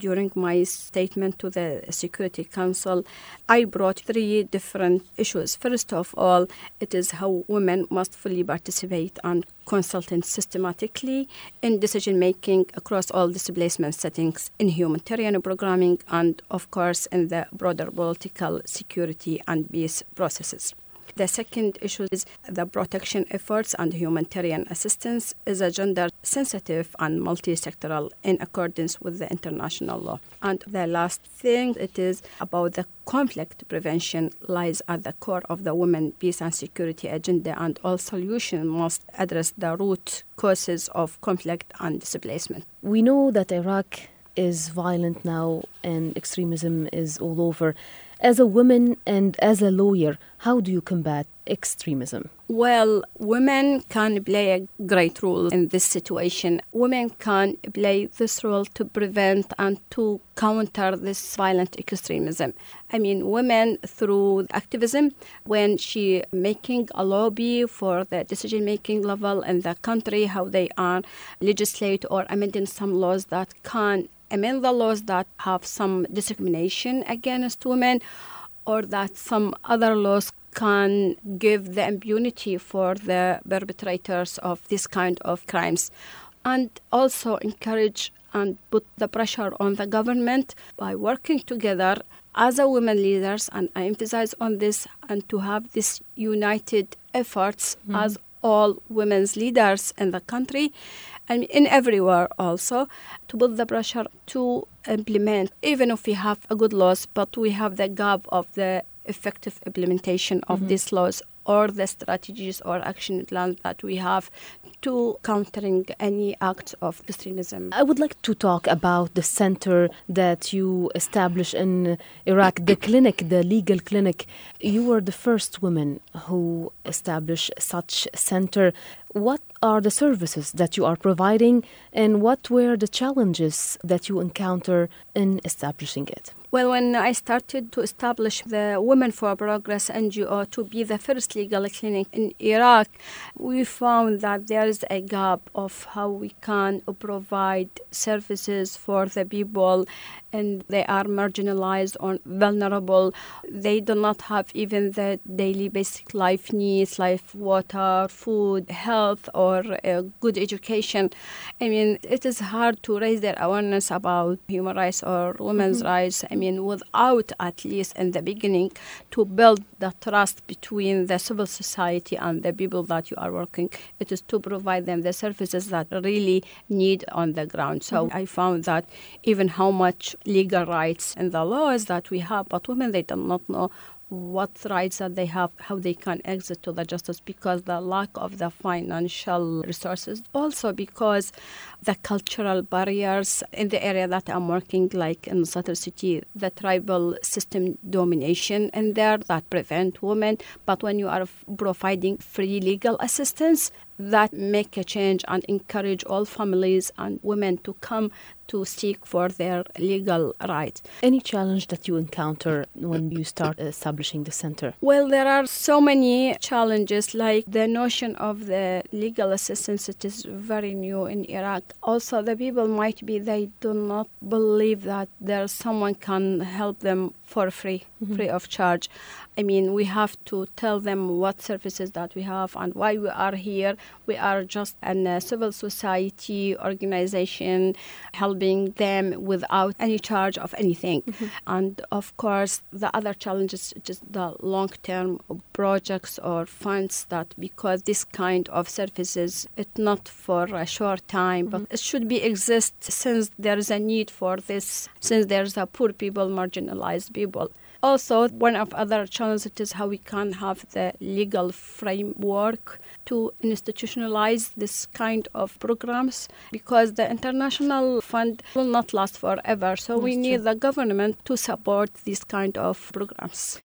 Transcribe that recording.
During my statement to the Security Council, I brought 3 different issues. First of all, it is how women must fully participate and consult systematically in decision-making across all displacement settings in humanitarian programming and, of course, in the broader political, security and peace processes. The second issue is the protection efforts and humanitarian assistance is a gender-sensitive and multi-sectoral in accordance with the international law. And the last thing, it is about the conflict prevention lies at the core of the women, peace and security agenda, and all solutions must address the root causes of conflict and displacement. We know that Iraq is violent now and extremism is all over. As a woman and as a lawyer, how do you combat extremism? Well, women can play a great role in this situation. Women can play this role to prevent and to counter this violent extremism. I mean, women through activism, when she making a lobby for the decision-making level in the country, how they are legislate or amending some laws that can amend the laws that have some discrimination against women, or that some other laws can give the impunity for the perpetrators of this kind of crimes. And also encourage and put the pressure on the government by working together as a women leaders, and I emphasize on this, and to have this united efforts as all women's leaders in the country and in everywhere also, to put the pressure to implement, even if we have a good laws, but we have the gap of the effective implementation of these laws or the strategies or action plans that we have to countering any acts of extremism. I would like to talk about the center that you established in Iraq, the clinic, the legal clinic. You were the first woman who established such center. What are the services that you are providing and what were the challenges that you encounter in establishing it? Well, when I started to establish the Women for Progress NGO to be the first legal clinic in Iraq, we found that there is a gap of how we can provide services for the people, and they are marginalized or vulnerable. They do not have even the daily basic life needs, like water, food, health, or good education. I mean, it is hard to raise their awareness about human rights or women's rights. I mean, without at least in the beginning to build the trust between the civil society and the people that you are working. It is to provide them the services that really need on the ground. So I found that even how much legal rights and the laws that we have, but women, they do not know what rights that they have, how they can exit to the justice because the lack of the financial resources. Also because the cultural barriers in the area that I'm working, like in Sadr City, the tribal system domination in there that prevent women. But when you are providing free legal assistance, that make a change and encourage all families and women to come to seek for their legal rights. Any challenge that you encounter when you start establishing the center? Well, there are so many challenges, like the notion of the legal assistance. It is very new in Iraq. Also, the people might be, they do not believe that there's someone can help them for free of charge. I mean, we have to tell them what services that we have and why we are here. We are just a civil society organization helping them without any charge of anything. And of course, the other challenge is just the long-term projects or funds that, because this kind of services, it's not for a short time, but it should be exist since there is a need for this, since there's a poor people, marginalized people. Also, one of other challenges is how we can have the legal framework to institutionalize this kind of programs, because the international fund will not last forever. So we need the government to support these kind of programs.